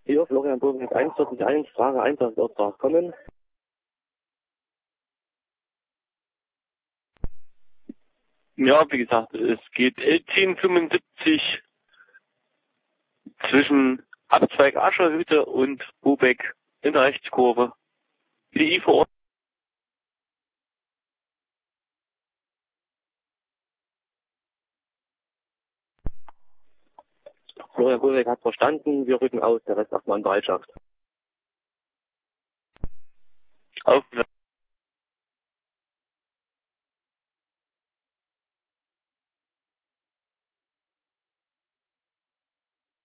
Hier, Florian Burgenberg 141, Frage 1 auf Auftrag kommen. Ja, wie gesagt, es geht L1075 zwischen Abzweig Ascherhütte und Bubeck in der Rechtskurve. Die vor Ort. Florian Burgenberg hat verstanden, wir rücken aus, der Rest erstmal in Bereitschaft. Auf